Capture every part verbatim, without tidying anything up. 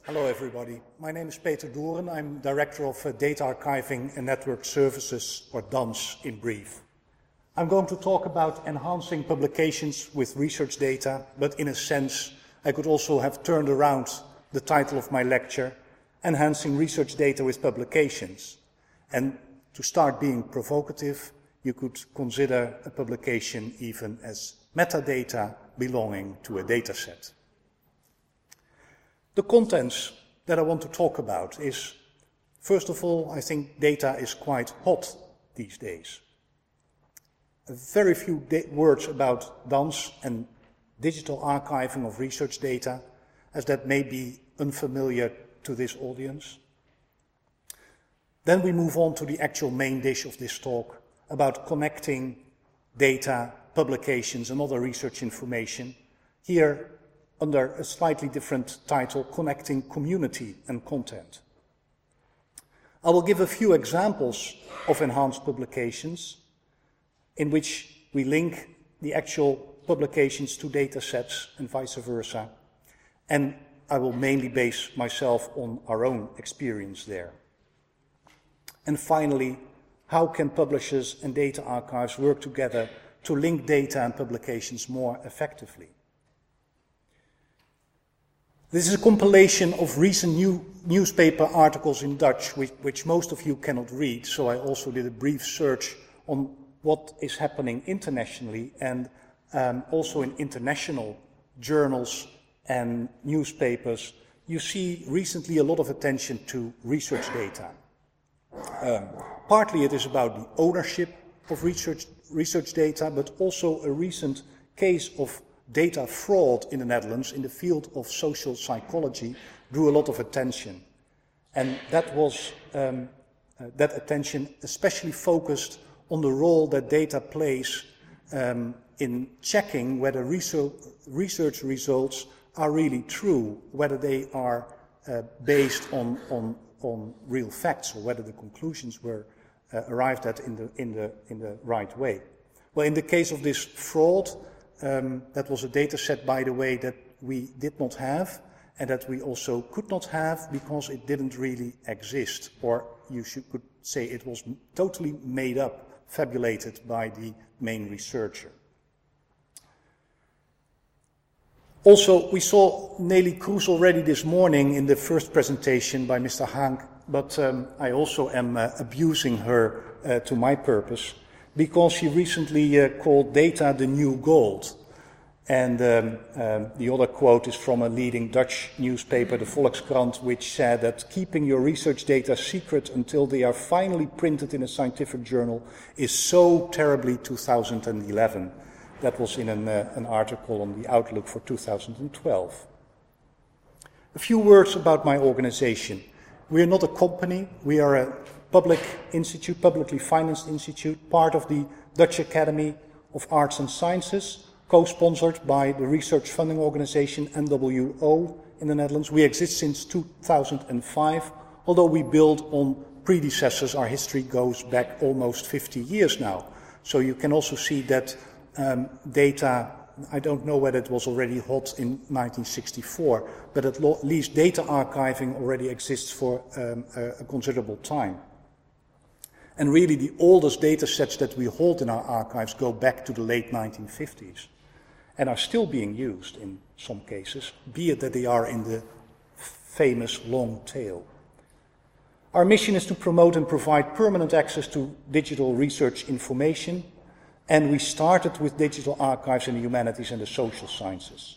Hello everybody, my name is Peter Doren. I'm Director of uh, Data Archiving and Network Services, or D A N S in brief. I'm going to talk about enhancing publications with research data, but in a sense I could also have turned around the title of my lecture, Enhancing Research Data with Publications. And to start being provocative, you could consider a publication even as metadata belonging to a dataset. The contents that I want to talk about is, first of all, I think data is quite hot these days. A very few words about D A N S and digital archiving of research data, as that may be unfamiliar to this audience. Then we move on to the actual main dish of this talk, about connecting data, publications and other research information. Here, under a slightly different title, Connecting Community and Content. I will give a few examples of enhanced publications in which we link the actual publications to data sets and vice versa, and I will mainly base myself on our own experience there. And finally, how can publishers and data archives work together to link data and publications more effectively? This is a compilation of recent new newspaper articles in Dutch, which, which most of you cannot read, so I also did a brief search on what is happening internationally and um, also in international journals and newspapers. You see recently a lot of attention to research data. Um, partly it is about the ownership of research, research data, but also a recent case of data fraud in the Netherlands in the field of social psychology drew a lot of attention. And that was, um, uh, that attention especially focused on the role that data plays um, in checking whether research, research results are really true, whether they are uh, based on, on, on real facts, or whether the conclusions were uh, arrived at in the, in, the, in the right way. Well, in the case of this fraud, Um, that was a data set, by the way, that we did not have and that we also could not have because it didn't really exist, or you should, could say it was totally made up, fabulated by the main researcher. Also, we saw Nelly Kroes already this morning in the first presentation by Mister Hank, but um, I also am uh, abusing her uh, to my purpose, because she recently uh, called data the new gold. And um, um, the other quote is from a leading Dutch newspaper, the Volkskrant, which said that keeping your research data secret until they are finally printed in a scientific journal is so terribly two thousand eleven. That was in an, uh, an article on the Outlook for two thousand twelve. A few words about my organization. We are not a company, we are a public institute, publicly financed institute, part of the Dutch Academy of Arts and Sciences, co-sponsored by the research funding organization N W O in the Netherlands. We exist since two thousand five, although we build on predecessors. Our history goes back almost fifty years now. So you can also see that um, data, I don't know whether it was already hot in nineteen sixty-four, but at least data archiving already exists for um, a, a considerable time. And really the oldest data sets that we hold in our archives go back to the late nineteen fifties and are still being used in some cases, be it that they are in the famous long tail. Our mission is to promote and provide permanent access to digital research information, and we started with digital archives in the humanities and the social sciences.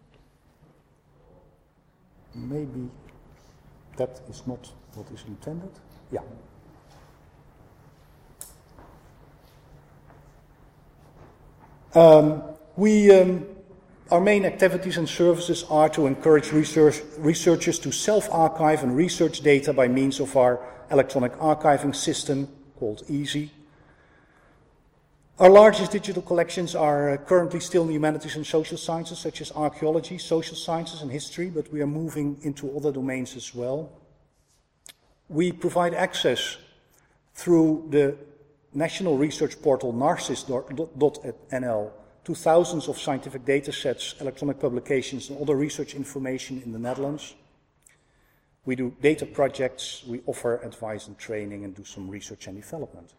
Maybe that is not what is intended. Yeah. Um, we, um, our main activities and services are to encourage research, researchers to self-archive and research data by means of our electronic archiving system called EASY. Our largest digital collections are uh, currently still in the humanities and social sciences, such as archaeology, social sciences and history, but we are moving into other domains as well. We provide access through the national research portal narcis dot N L to thousands of scientific data sets, electronic publications and other research information in the Netherlands. We do data projects, we offer advice and training, and do some research and development.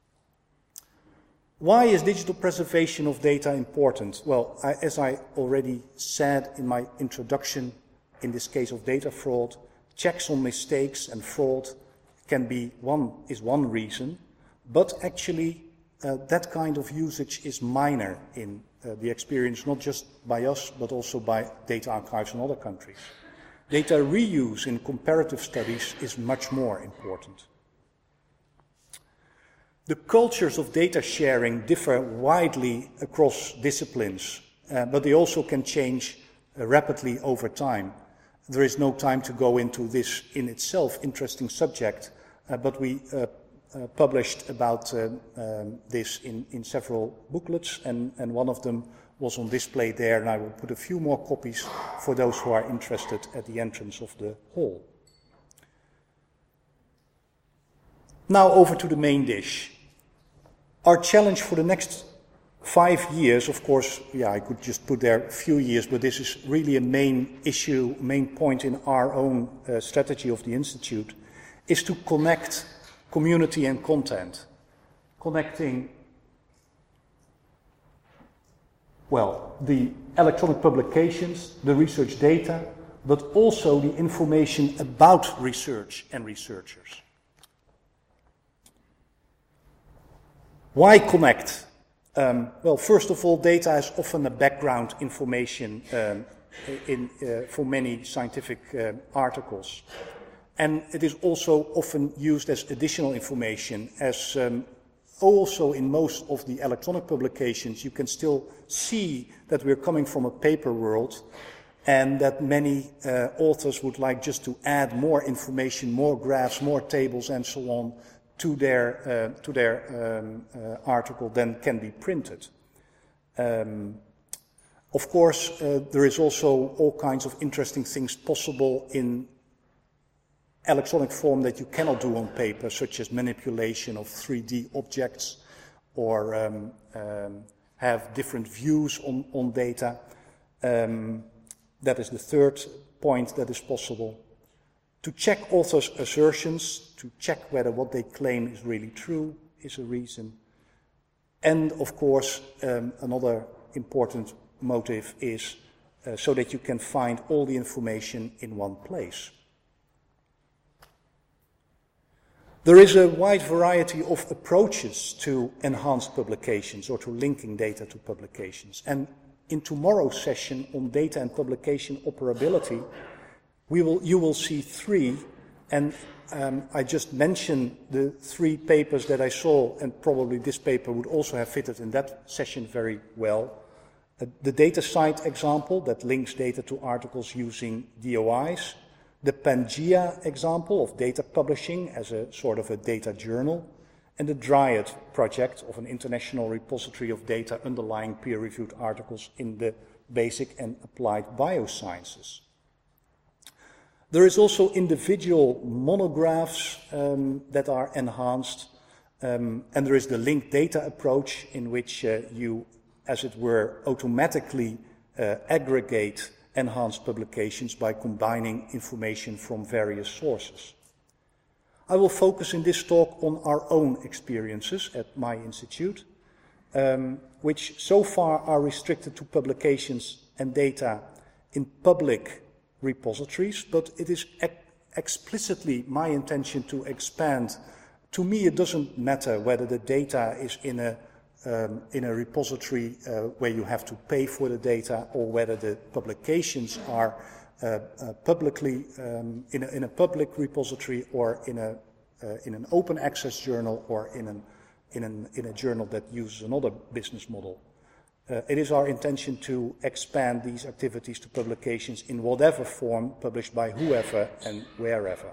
Why is digital preservation of data important? Well, I, as I already said in my introduction, in this case of data fraud, checks on mistakes and fraud can be one, is one reason, but actually uh, that kind of usage is minor in uh, the experience, not just by us, but also by data archives in other countries. Data reuse in comparative studies is much more important. The cultures of data sharing differ widely across disciplines, uh, but they also can change uh, rapidly over time. There is no time to go into this in itself interesting subject, uh, but we uh, uh, published about uh, um, this in, in several booklets, and, and one of them was on display there, and I will put a few more copies for those who are interested at the entrance of the hall. Now over to the main dish. Our challenge for the next five years, of course, yeah, I could just put there a few years, but this is really a main issue, main point in our own uh, strategy of the Institute, is to connect community and content. Connecting, well, the electronic publications, the research data, but also the information about research and researchers. Why connect? Um, well, first of all, data is often a background information um, in, uh, for many scientific uh, articles. And it is also often used as additional information, as um, also in most of the electronic publications you can still see that we're coming from a paper world, and that many uh, authors would like just to add more information, more graphs, more tables and so on to their, uh, to their um, uh, article than can be printed. Um, of course, uh, there is also all kinds of interesting things possible in electronic form that you cannot do on paper, such as manipulation of three D objects, or um, um, have different views on, on data. Um, that is the third point that is possible. To check authors' assertions, to check whether what they claim is really true, is a reason. And of course, um, another important motive is uh, so that you can find all the information in one place. There is a wide variety of approaches to enhanced publications or to linking data to publications. And in tomorrow's session on data and publication operability, we will, you will see three, and um, I just mentioned the three papers that I saw, and probably this paper would also have fitted in that session very well. Uh, the DataCite example that links data to articles using D O Is, the Pangea example of data publishing as a sort of a data journal, and the Dryad project of an international repository of data underlying peer-reviewed articles in the basic and applied biosciences. There is also individual monographs um, that are enhanced, um, and there is the linked data approach in which uh, you, as it were, automatically uh, aggregate enhanced publications by combining information from various sources. I will focus in this talk on our own experiences at my institute, um, which so far are restricted to publications and data in public repositories, but it is ex explicitly my intention to expand. To me, it doesn't matter whether the data is in a um, in a repository uh, where you have to pay for the data, or whether the publications are uh, uh, publicly um, in, a, in a public repository, or in a uh, in an open access journal, or in an in an in a journal that uses another business model. Uh, it is our intention to expand these activities to publications in whatever form, published by whoever and wherever.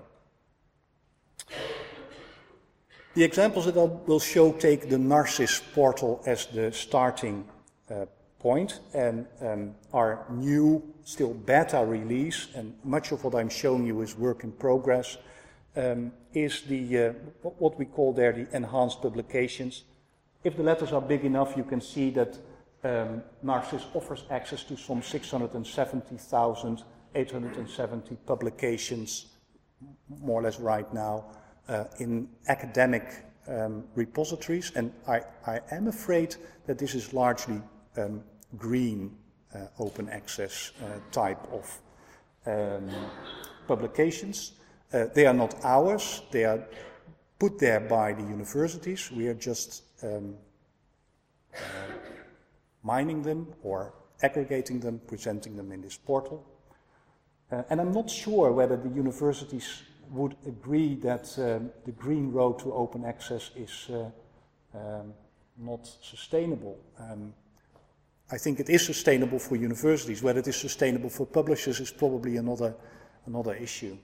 The examples that I will show take the Narcis portal as the starting uh, point, and um, our new, still beta release, and much of what I'm showing you is work in progress, um, is the uh, what we call there the enhanced publications. If the letters are big enough, you can see that Um, Narcis offers access to some six hundred seventy thousand eight hundred seventy publications more or less right now uh, in academic um, repositories, and I, I am afraid that this is largely um, green uh, open access uh, type of um, publications. Uh, they are not ours, they are put there by the universities. We are just um, uh, mining them or aggregating them, presenting them in this portal. Uh, and I'm not sure whether the universities would agree that um, the green road to open access is uh, um, not sustainable. Um, I think it is sustainable for universities. Whether it is sustainable for publishers is probably another, another issue.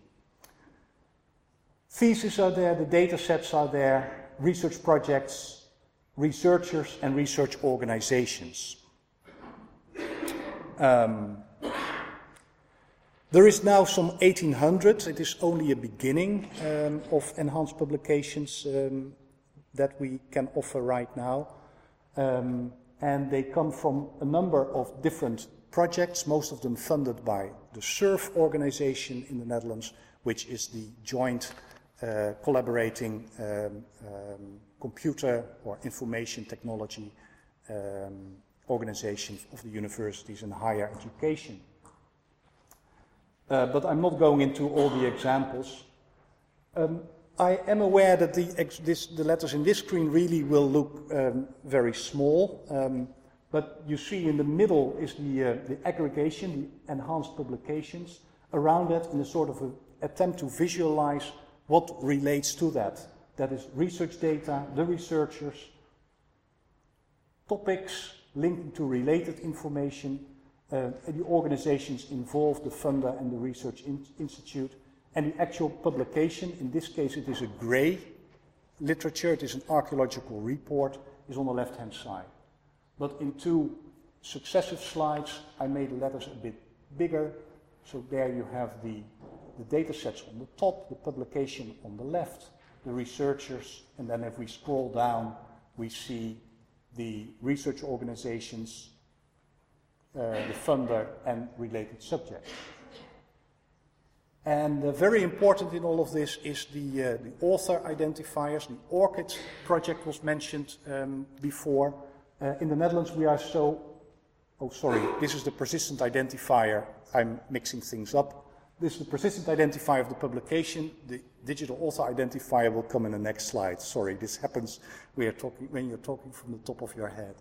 Theses are there, the data sets are there, research projects, researchers and research organizations. Um, there is now some eighteen hundred, it is only a beginning um, of enhanced publications um, that we can offer right now. Um, and they come from a number of different projects, most of them funded by the SURF organization in the Netherlands, which is the joint uh, collaborating um, um, computer or information technology um, organization of the universities and higher education. Uh, but I'm not going into all the examples. Um, I am aware that the, ex this, the letters in this screen really will look um, very small, um, but you see in the middle is the, uh, the aggregation, the enhanced publications. Around that, in a sort of a attempt to visualize what relates to that. That is research data, the researchers, topics linking to related information, uh, and the organizations involved, the funder and the research in institute, and the actual publication. In this case it is a grey literature, it is an archaeological report, is on the left-hand side. But in two successive slides I made the letters a bit bigger, so there you have the, the data sets on the top, the publication on the left, the researchers, and then if we scroll down we see the research organizations, uh, the funder and related subjects. And uh, very important in all of this is the, uh, the author identifiers. The ORCID project was mentioned um, before. Uh, in the Netherlands we are so, oh sorry, this is the persistent identifier, I'm mixing things up. This is the persistent identifier of the publication. The digital author identifier will come in the next slide. Sorry, this happens when you're talking, when you're talking from the top of your head.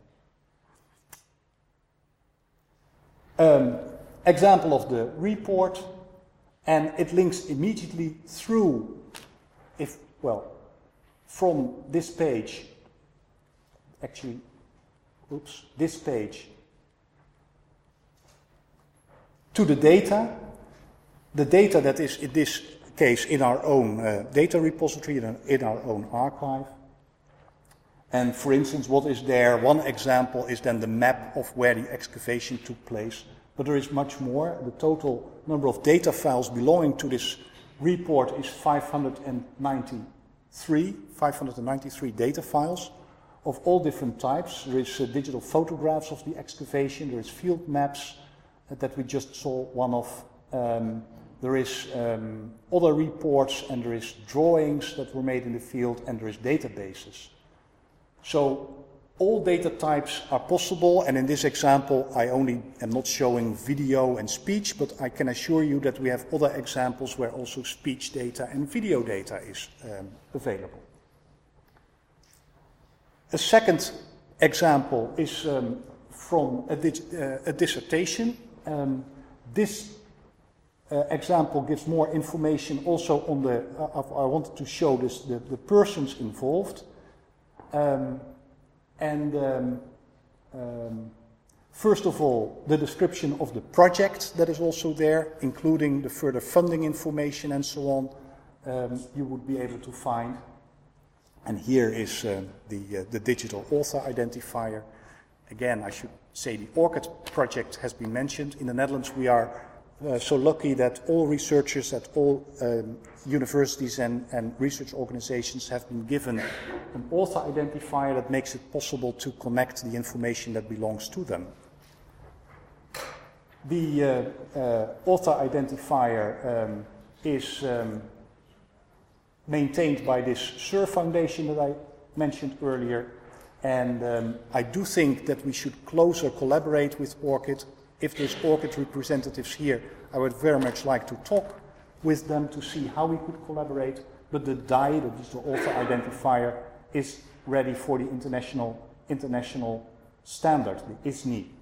Um, example of the report, and it links immediately through, if well, from this page, actually, oops, this page, to the data. The data that is, in this case, in our own uh, data repository, in, in our own archive. And for instance, what is there? One example is then the map of where the excavation took place. But there is much more. The total number of data files belonging to this report is five hundred ninety-three, five hundred ninety-three data files of all different types. There is uh, digital photographs of the excavation. There is field maps uh, that we just saw one of. Um, There is um, other reports, and there is drawings that were made in the field, and there is databases. So all data types are possible, and in this example I only am not showing video and speech, but I can assure you that we have other examples where also speech data and video data is um, available. A second example is um, from a, uh, a dissertation. Um, this Uh, example gives more information also on the, uh, I wanted to show this, the, the persons involved. Um, and um, um, first of all, the description of the project that is also there, including the further funding information and so on, um, you would be able to find. And here is uh, the, uh, the digital author identifier. Again, I should say the ORCID project has been mentioned. In the Netherlands we are Uh, so lucky that all researchers at all um, universities and, and research organizations have been given an author identifier that makes it possible to connect the information that belongs to them. The uh, uh, author identifier um, is um, maintained by this S U R Foundation that I mentioned earlier. And um, I do think that we should closer collaborate with ORCID. If there's ORCID representatives here, I would very much like to talk with them to see how we could collaborate. But the D I, the Digital Author Identifier, is ready for the international, international standard, the I S N I.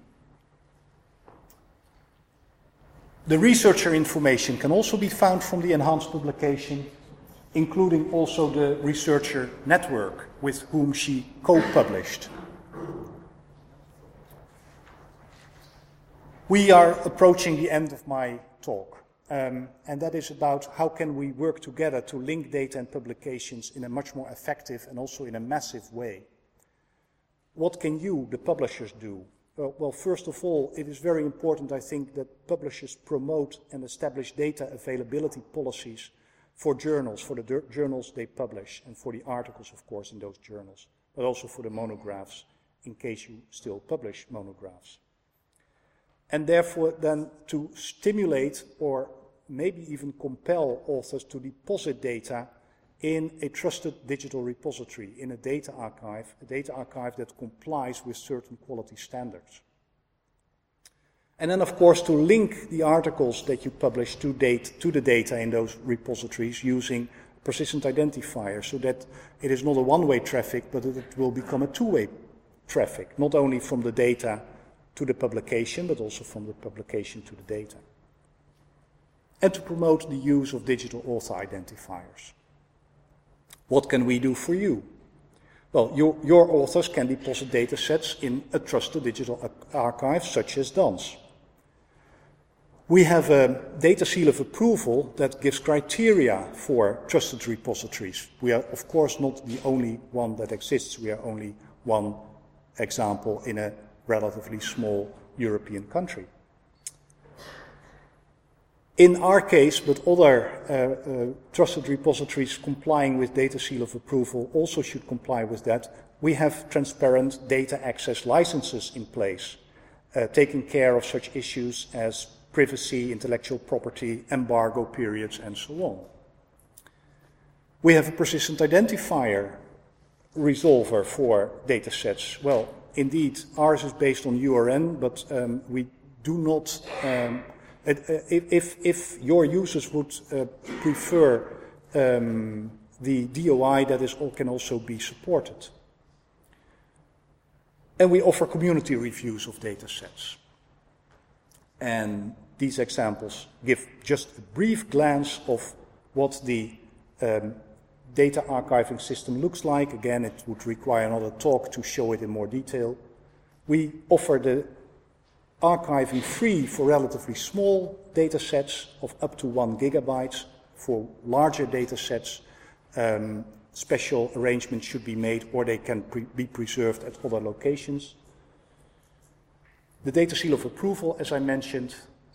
The researcher information can also be found from the enhanced publication, including also the researcher network with whom she co-published. We are approaching the end of my talk, um, and that is about how can we work together to link data and publications in a much more effective and also in a massive way. What can you, the publishers, do? Well, well, first of all, it is very important, I think, that publishers promote and establish data availability policies for journals, for the journals they publish, and for the articles, of course, in those journals, but also for the monographs, in case you still publish monographs. And therefore, then, to stimulate or maybe even compel authors to deposit data in a trusted digital repository, in a data archive, a data archive that complies with certain quality standards. And then, of course, to link the articles that you publish to, date, to the data in those repositories using persistent identifiers, so that it is not a one-way traffic, but that it will become a two-way traffic, not only from the data to the publication, but also from the publication to the data. And to promote the use of digital author identifiers. What can we do for you? Well, your, your authors can deposit data sets in a trusted digital archive such as D A N S. We have a data seal of approval that gives criteria for trusted repositories. We are, of course, not the only one that exists. We are only one example in a relatively small European country. In our case, but other uh, uh, trusted repositories complying with data seal of approval also should comply with that, we have transparent data access licenses in place, uh, taking care of such issues as privacy, intellectual property, embargo periods, and so on. We have a persistent identifier resolver for data sets. Well, indeed, ours is based on U R N, but um, we do not... Um, If, if your users would uh, prefer um, the D O I, that is, can also be supported. And we offer community reviews of data sets. And these examples give just a brief glance of what the um, data archiving system looks like. Again, it would require another talk to show it in more detail. We offer the archiving free for relatively small data sets of up to one gigabyte. For larger data sets, um, special arrangements should be made, or they can pre be preserved at other locations. The data seal of approval, as I mentioned,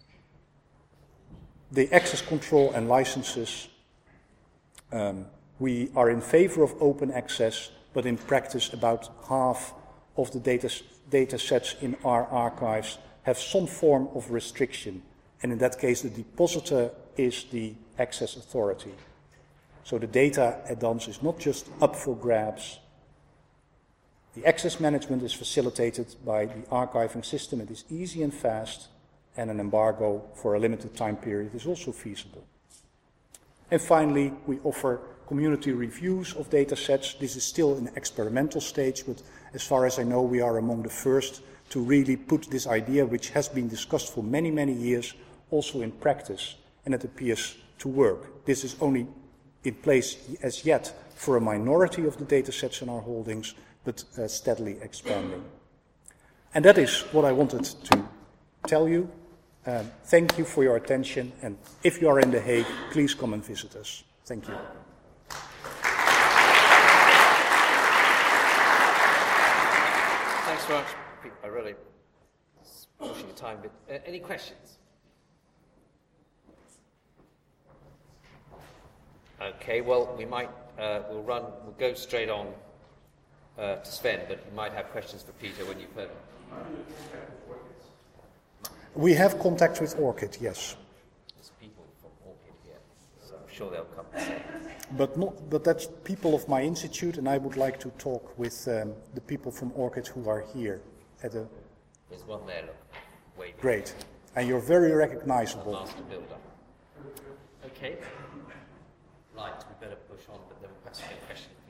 the access control and licenses. Um, we are in favor of open access, but in practice about half of the data, data sets in our archives have some form of restriction, and in that case the depositor is the access authority. So the data at D A N S is not just up for grabs. The access management is facilitated by the archiving system. It is easy and fast, and an embargo for a limited time period is also feasible. And finally, we offer community reviews of data sets. This is still in the experimental stage, but as far as I know, we are among the first to really put this idea, which has been discussed for many, many years, also in practice, and it appears to work. This is only in place as yet for a minority of the data sets in our holdings, but uh, steadily expanding. And that is what I wanted to tell you. Um, thank you for your attention, and if you are in The Hague, please come and visit us. Thank you. Thanks very much. I really pushing the time, but uh, any questions? Okay, well, we might, uh, we'll run, we'll go straight on uh, to Sven, but you might have questions for Peter when you've heard them. We have contact with ORCID, yes. There's people from ORCID here, so I'm sure they'll come and say. But not, but that's people of my institute, and I would like to talk with um, the people from ORCID who are here at a. There's one there, look, waving. Great, and you're very A recognizable. master builder. Okay. Right, we better push on, but then we'll have some questions.